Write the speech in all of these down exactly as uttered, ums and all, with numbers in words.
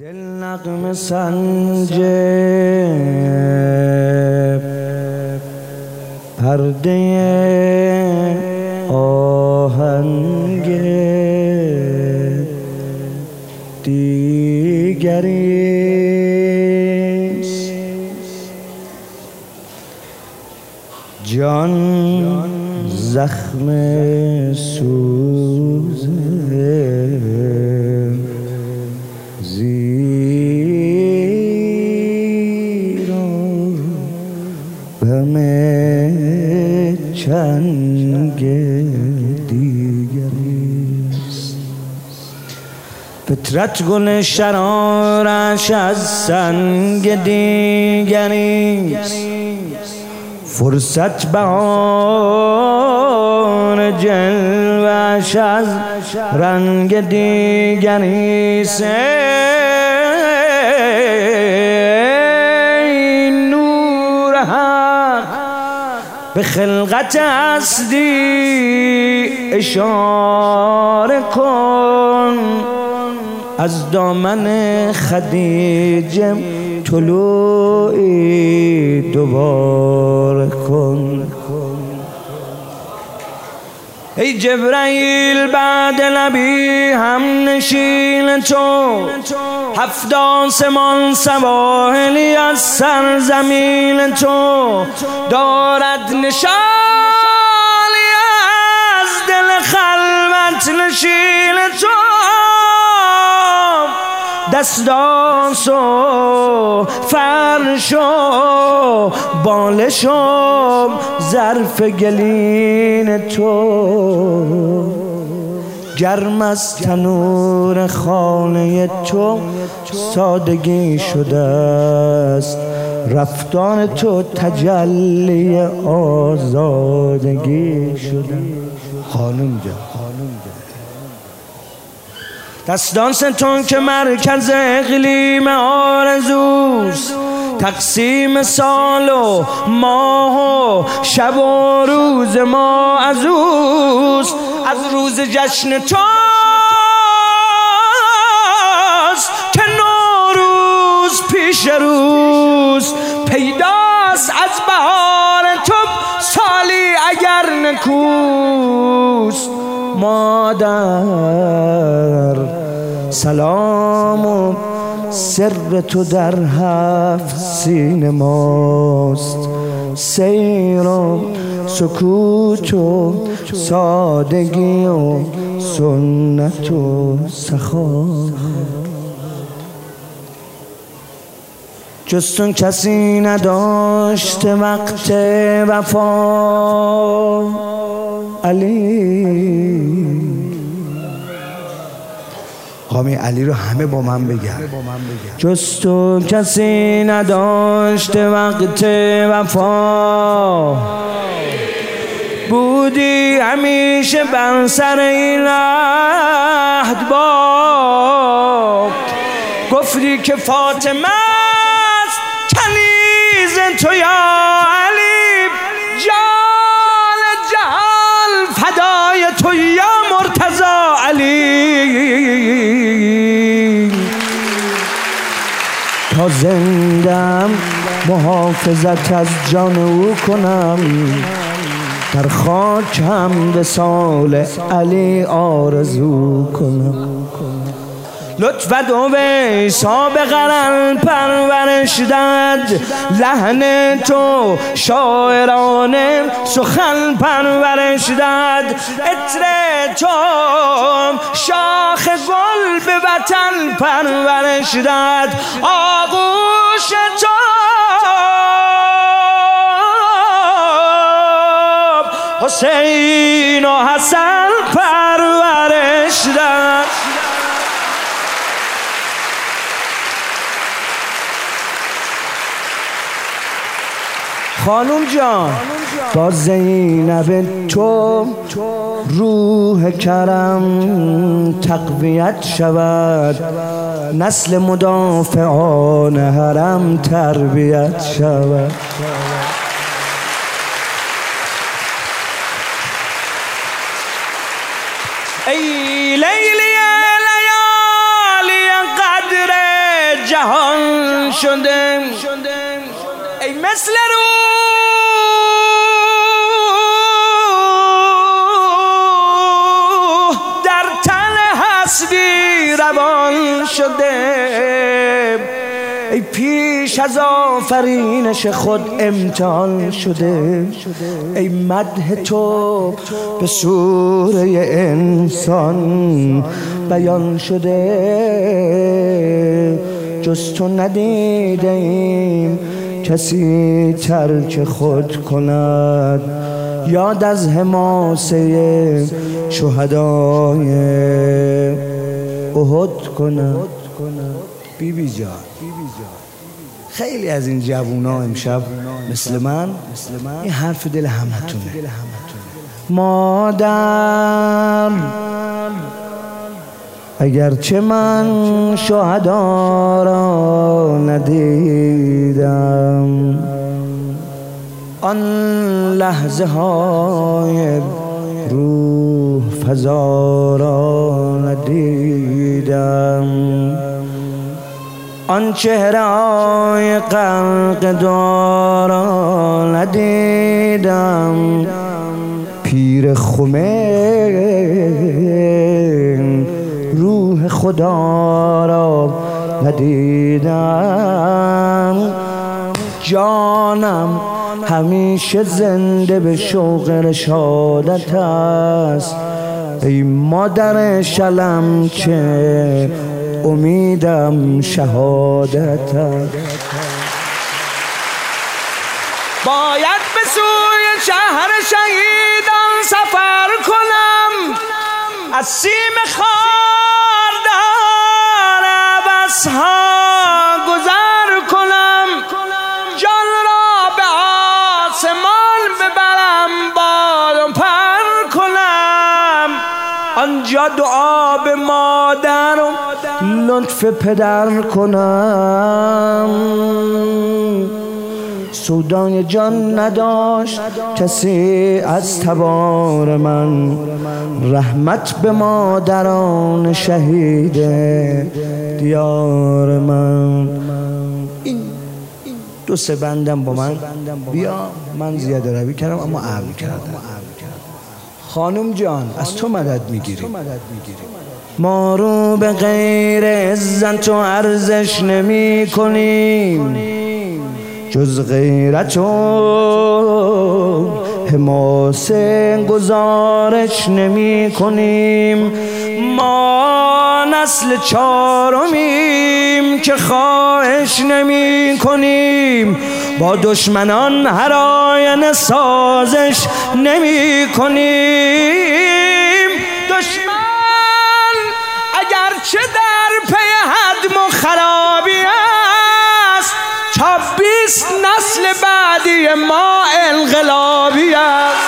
دل نغمه سنج پرده آهنگ دیگریست. جان زخم سوز همه چنگ دیگریست. فطرت گل شرارش از سنگ دیگریست. فرصت بهار جلوش از رنگ دیگریست. به خلقت هستی اشاره کن، از دامن خدیجه طلوعی دوباره کن. ای جبرائیل بعد نبی هم نشین تو، هفت آسمان سواحلی از سرزمین تو، دارد نشانی از دل خلوت نشین تو. دستاس و فرش و بالش و ظرف گلین تو، گرم از تنور خانه تو سادگی شده است. رفتار تو تجلی آزادگی شده. خانم جان دستان ستون که مرکز اقلیم آرزوست، تقسیم سال و ماه و شب و روز ما از اوست. از روز جشن توست که نوروز پیش روز پیداست. از بهار تو سالی اگر نکوست. مادر سلام و سر تو در هفت سینه ماست. سیر و سکوت و سادگی و سنت و سخا، جستون کسی نداشت وقت وفا. علی قامی علی رو همه با من بگن. جستو کسی نداشت وقت وفا، بودی همیشه بر سر این عهد با. گفتی که فاطمه است کنیز تو یا علی، جان جهان فدای تو یا مرتضی علی. تا زندم محافظت از جان او کنم، در خاک هم وصال علی آرزو کنم. لطفت و ویسا به قرن پرورش داد، لحن تو شاعرانه سخن پرورش داد. عطر تو شاخ گل به وطن پرورش داد. آغوش تو حسین و حسن پرورش داد. خانم جان با زینب تو روح کرم تقویت شود، نسل مدافعان حرم تربیت شود. ای لیلی لیالی قدر شده ای مثل روح در تن هستی روان شده ای پیش از آفرینش خود امتحان شده ای مدح تو به صورت انسان بیان شده جز تو ندیدیم کسی ترک خود کند یاد از حماسه شهدای احد کند. بی بی جان خیلی از این جوونا امشب مثل من این حرف دل همتونه. مادر اگرچه من شهدا را ندیدم آن لحظه های روح فضا را ندیدم آن چهره‌های غرق دعا را ندیدم پیر خمین روح خدا را ندیدم جانم همیشه زنده به شوق رشادت است ای مادر شلم که امیدم شهادت است. باید به سوی شهر شهیدان سفر کنم از سیم خاردار عبسها گذر کنم جان را به آسمان ببرم بال و پر کنم آنجا دعا به مادر و لطف پدر کنم سودای جان نداشت کسی از تبار من رحمت به مادران شهید دیار من. این دو سه بندم با من بیا من زیاده روی کردم اما عمل کردم. خانم جان از تو مدد میگیریم ما رو به غیر عزت و ارزش نمی کنیم جز غیرت و حماسه گزارش نمی کنیم ما نسل چهارمیم که خواهش نمی کنیم با دشمنان هر آینه سازش نمی کنیم دشمن اگرچه در پی هدم و خرابی است تا بیست نسل بعدی ما انقلابی است.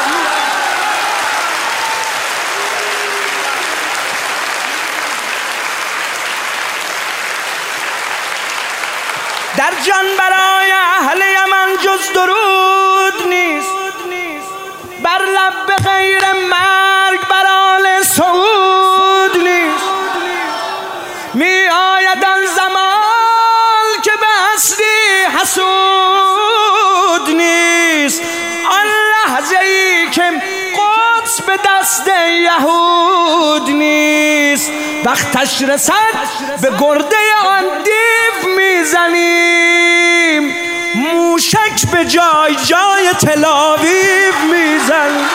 در جان برای اهل یمن جز درود نیست بر لب به غیر مرگ بر آل سعود نیست می آید آن زمان که به هستی حسود نیست آن لحظه ای که قدس به دست یهود نیست وقتش رسد به گرده آن دیو میزنیم موشک به جای جای تل آویو میزنیم.